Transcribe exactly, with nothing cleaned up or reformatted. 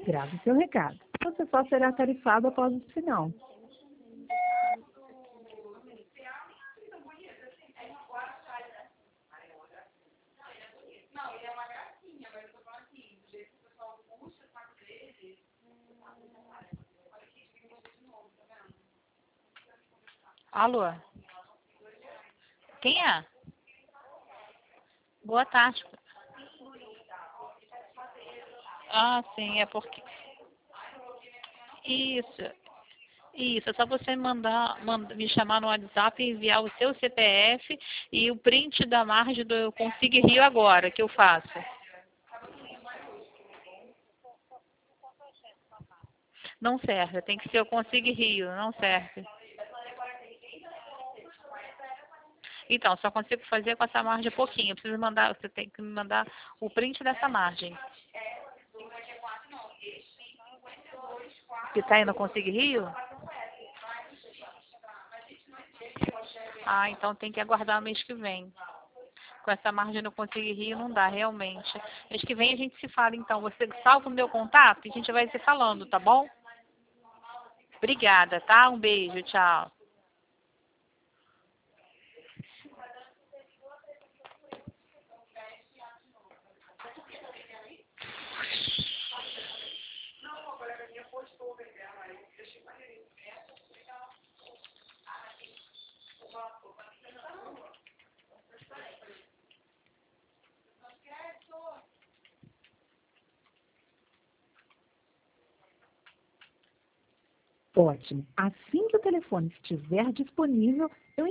Grave seu recado. Você só será tarifado após o sinal. Alô? Quem é? Boa tarde. Ah, sim, é porque... Isso, isso, é só você mandar, manda, me chamar no WhatsApp e enviar o seu C P F e o print da margem do Consigue Rio agora, que eu faço. Não serve, tem que ser o Consigue Rio, não serve. Então, só consigo fazer com essa margem pouquinho. Eu preciso mandar, você tem que me mandar o print dessa margem. Que está aí no Consigue Rio? Ah, então tem que aguardar o mês que vem. Com essa margem no Consigue Rio não dá, realmente. Mês que vem a gente se fala, então. Você salva o meu contato e a gente vai se falando, tá bom? Obrigada, tá? Um beijo, tchau. Ótimo. Assim que o telefone estiver disponível, eu